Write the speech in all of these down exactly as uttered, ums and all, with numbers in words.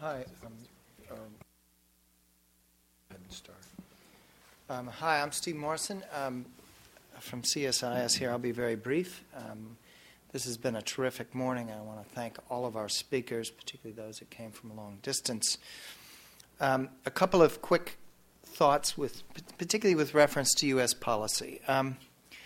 Hi. Um, um, start. Um, hi, I'm Steve Morrison um, from C S I S here. I'll be very brief. Um, this has been a terrific morning. I want to thank all of our speakers, particularly those that came from a long distance. Um, a couple of quick thoughts, with, particularly with reference to U S policy. Um,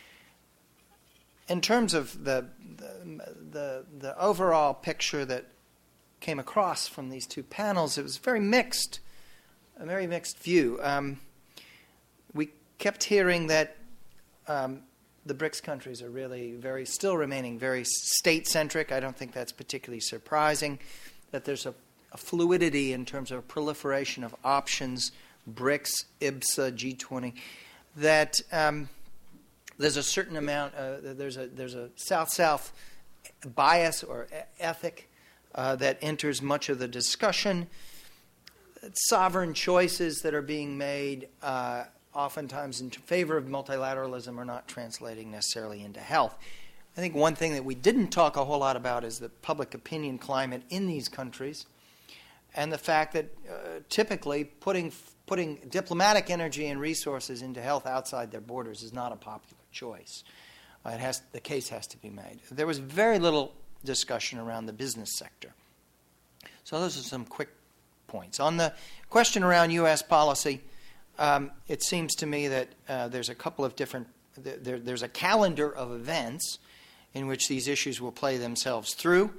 in terms of the, the, the, the overall picture that came across from these two panels, it was very mixed, a very mixed view. Um, we kept hearing that um, the BRICS countries are really very, still remaining very state-centric. I don't think that's particularly surprising, that there's a, a fluidity in terms of proliferation of options, BRICS, I B S A, G twenty, that um, there's a certain amount, uh, there's a there's a South-South bias or ethic Uh, that enters much of the discussion. Sovereign choices that are being made, uh, oftentimes in favor of multilateralism, are not translating necessarily into health. I think one thing that we didn't talk a whole lot about is the public opinion climate in these countries, and the fact that uh, typically putting putting diplomatic energy and resources into health outside their borders is not a popular choice. Uh, it has the case has to be made. There was very little discussion around the business sector. So those are some quick points. On the question around U S policy, um, it seems to me that uh, there's a couple of different, there, there's a calendar of events in which these issues will play themselves through.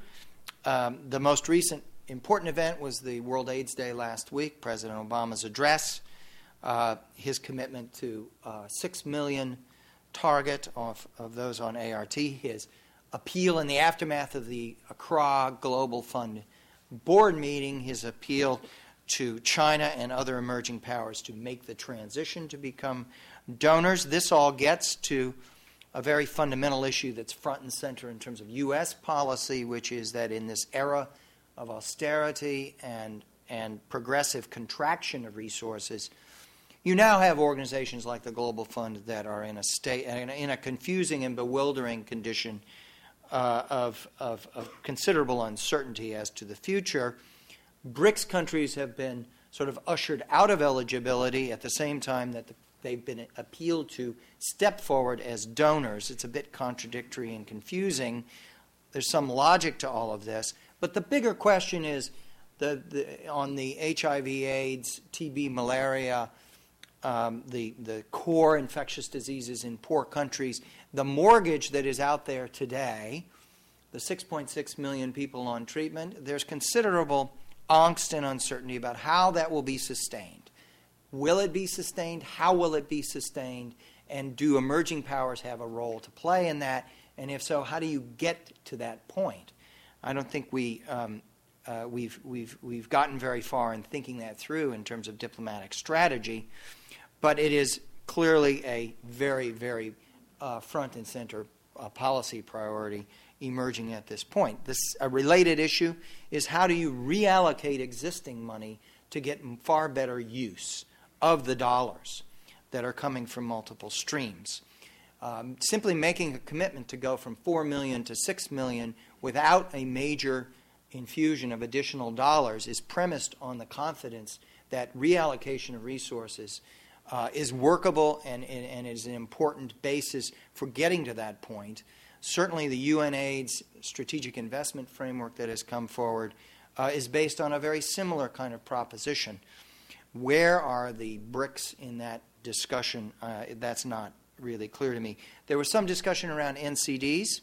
Um, the most recent important event was the World AIDS Day last week, President Obama's address, uh, his commitment to uh, six million target of, of those on A R T, his appeal in the aftermath of the Accra Global Fund board meeting, his appeal to China and other emerging powers to make the transition to become donors. This all gets to a very fundamental issue that's front and center in terms of U S policy, which is that in this era of austerity and, and progressive contraction of resources, you now have organizations like the Global Fund that are in a state, in a confusing and bewildering condition Uh, of, of, of considerable uncertainty as to the future. BRICS countries have been sort of ushered out of eligibility at the same time that the, they've been appealed to step forward as donors. It's a bit contradictory and confusing. There's some logic to all of this. But the bigger question is the, the, on the H I V AIDS, T B, malaria, Um, the, the core infectious diseases in poor countries, the mortgage that is out there today, the six point six million people on treatment, there's considerable angst and uncertainty about how that will be sustained. Will it be sustained? How will it be sustained? And do emerging powers have a role to play in that? And if so, how do you get to that point? I don't think we, um, uh, we've, we've, we've gotten very far in thinking that through in terms of diplomatic strategy. But it is clearly a very, very uh, front and center uh, policy priority emerging at this point. This a related issue is how do you reallocate existing money to get far better use of the dollars that are coming from multiple streams. Um, simply making a commitment to go from four million to six million without a major infusion of additional dollars is premised on the confidence that reallocation of resources Uh, is workable and, and, and is an important basis for getting to that point. Certainly the U N AIDS strategic investment framework that has come forward uh, is based on a very similar kind of proposition. Where are the BRICS in that discussion? Uh, that's not really clear to me. There was some discussion around N C Ds.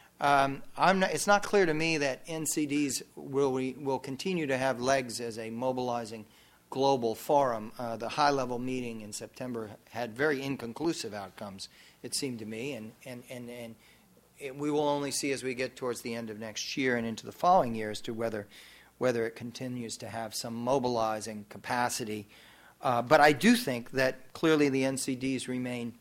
Um, I'm not, it's not clear to me that N C Ds will, we, will continue to have legs as a mobilizing global forum. Uh, the high-level meeting in September had very inconclusive outcomes, it seemed to me, and, and, and, and it, we will only see as we get towards the end of next year and into the following year as to whether, whether it continues to have some mobilizing capacity. Uh, but I do think that clearly the N C Ds remain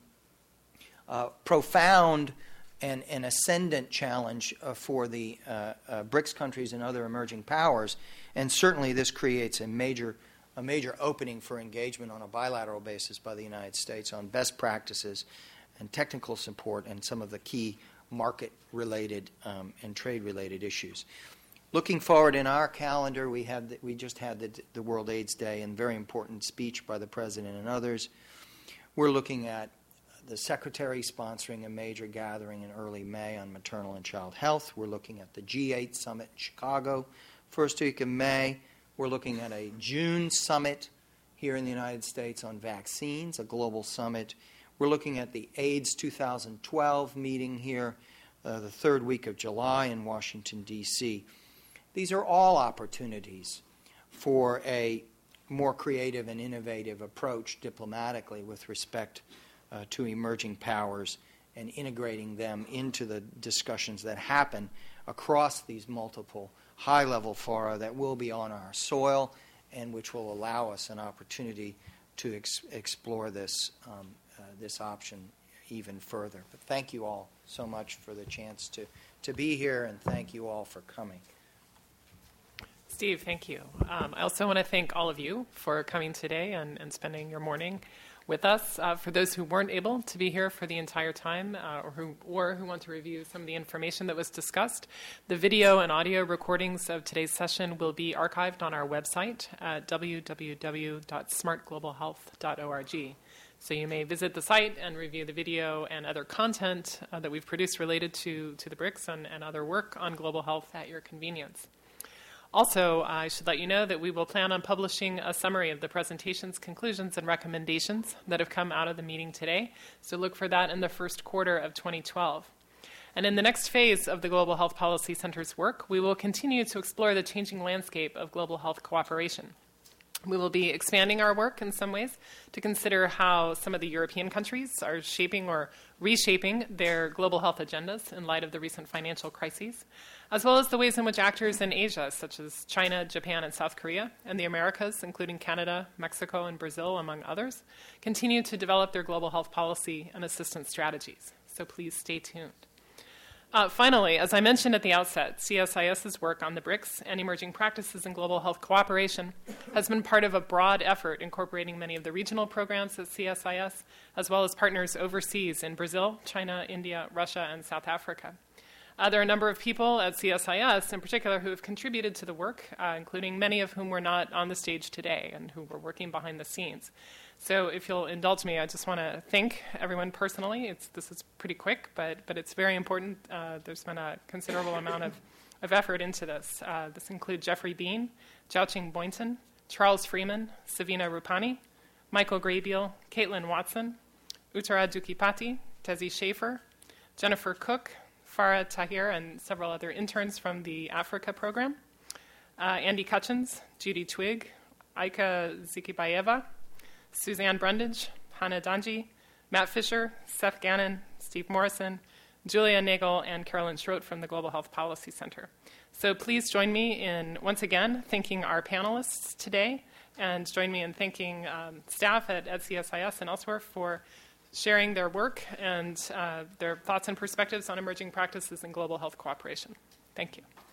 uh, profound and an ascendant challenge uh, for the uh, uh, BRICS countries and other emerging powers, and certainly this creates a major a major opening for engagement on a bilateral basis by the United States on best practices and technical support and some of the key market-related um, and trade-related issues. Looking forward in our calendar, we had the, we just had the, the World AIDS Day and very important speech by the President and others. We're looking at the Secretary sponsoring a major gathering in early May on maternal and child health. We're looking at the G eight summit in Chicago, first week of May. We're looking at a June summit here in the United States on vaccines, a global summit. We're looking at the AIDS two thousand twelve meeting here, uh, the third week of July in Washington, D C These are all opportunities for a more creative and innovative approach diplomatically with respect uh, to emerging powers and integrating them into the discussions that happen across these multiple high-level fora that will be on our soil and which will allow us an opportunity to ex- explore this, um, uh, this option even further. But thank you all so much for the chance to, to be here, and thank you all for coming. Steve, thank you. Um, I also want to thank all of you for coming today and, and spending your morning with us. Uh, for those who weren't able to be here for the entire time uh, or, who, or who want to review some of the information that was discussed, the video and audio recordings of today's session will be archived on our website at w w w dot smart global health dot org. So you may visit the site and review the video and other content uh, that we've produced related to, to the BRICS and, and other work on global health at your convenience. Also, I should let you know that we will plan on publishing a summary of the presentation's conclusions and recommendations that have come out of the meeting today. So look for that in the first quarter of twenty twelve. And in the next phase of the Global Health Policy Center's work, we will continue to explore the changing landscape of global health cooperation. We will be expanding our work in some ways to consider how some of the European countries are shaping or reshaping their global health agendas in light of the recent financial crises, as well as the ways in which actors in Asia, such as China, Japan, and South Korea, and the Americas, including Canada, Mexico, and Brazil, among others, continue to develop their global health policy and assistance strategies. So please stay tuned. Uh, finally, as I mentioned at the outset, C S I S's work on the BRICS and emerging practices in global health cooperation has been part of a broad effort incorporating many of the regional programs at C S I S, as well as partners overseas in Brazil, China, India, Russia, and South Africa. Uh, there are a number of people at C S I S in particular who have contributed to the work, uh, including many of whom were not on the stage today and who were working behind the scenes. So if you'll indulge me, I just want to thank everyone personally. It's, this is pretty quick, but, but it's very important. Uh, there's been a considerable amount of, of effort into this. Uh, this includes Jeffrey Bean, Jiaoqing Boynton, Charles Freeman, Savina Rupani, Michael Graybeal, Caitlin Watson, Uttara Dukipati, Tezi Schaefer, Jennifer Cook, Farah Tahir, and several other interns from the Africa program, uh, Andy Cutchins, Judy Twigg, Aika Zikibayeva, Suzanne Brundage, Hannah Danji, Matt Fisher, Seth Gannon, Steve Morrison, Julia Nagel, and Carolyn Schroet from the Global Health Policy Center. So please join me in, once again, thanking our panelists today, and join me in thanking um, staff at, at C S I S and elsewhere for sharing their work and uh, their thoughts and perspectives on emerging practices in global health cooperation. Thank you.